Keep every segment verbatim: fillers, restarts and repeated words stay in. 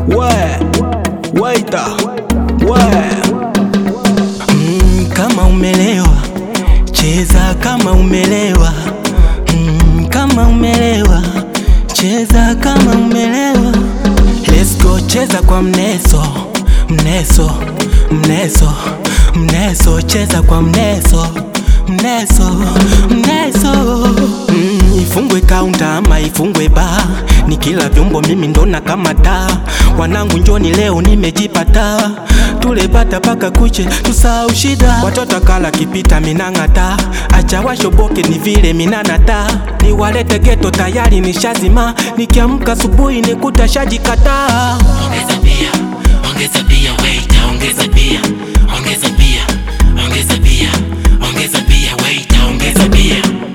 we, waita, we. Mm, kama umelewa, cheza kama umelewa. Mm, kama umelewa, cheza kama umelewa. Let's go, cheza kwa mneso, mneso, mneso, mneso, cheza kwa mneso, mneso, mneso. Mm, ifungwe kaunta ama ifungwe bar, ni kila vyombo mimi ndona kama taa. Wanangu njoni leo nimejipata, tule bata paka kuche tusahau shida. Watoto kala kipita minangata, acha washoboke ni vile minanata. Ni walete geto tayari ni shazima, nikiamka asubuhi nikuta shajikata. Ongeza bia, ongeza bia, waiter, ongeza bia, ongeza bia, ongeza bia, ongeza bia, waiter, ongeza bia.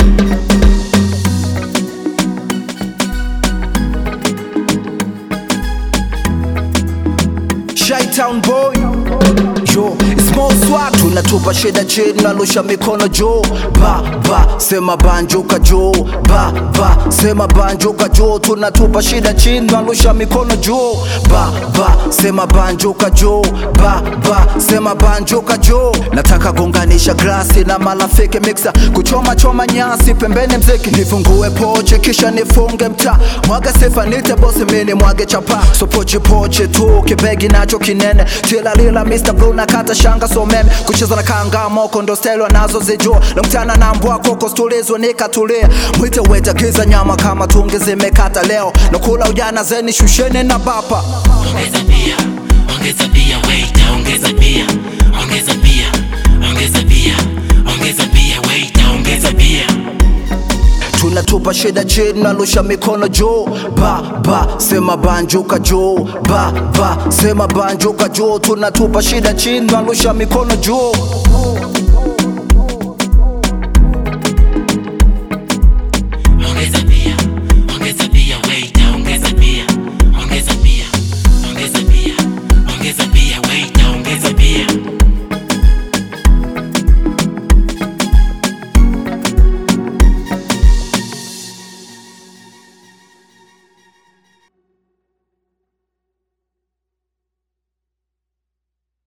Chi-Town boy, yo, small swag, tunatupa shida chini, nalusha mikono jo. Ba, ba, sema banjuka jo. Ba, ba, sema banjuka jo. Tunatupa shida chini, nalusha mikono jo. Ba, ba, sema banjuka jo. Ba, ba, sema banjuka jo. Nataka gonganisha glasi na malafiki mixer, kuchoma choma nyasi pembeni mziki. Nifungue poche kisha nifunge mta, mwaga sifa nite bosi mini mwage chapa. So poche poche tu kibegi nacho kinene, tila lila mister Blue na kata shanga so meme. Kucheza na kanga moko ndo style nazo zijua, namtana na mbwa koko stulizwa nikatulia. Mwite weta giza nyama kama tunge zimekata leo, nakula ujana zeni shushene na bapa. Ongeza bia, ongeza bia, waiter, ongeza bia, ongeza bia, ongeza bia, ongeza bia, waiter, ongeza bia. Tunatupa shida chini, nalusha mikono jo. Ba, ba, sema banjuka jo. Ba, ba, sema banjuka jo. Tunatupa shida chini, nalusha mikono jo.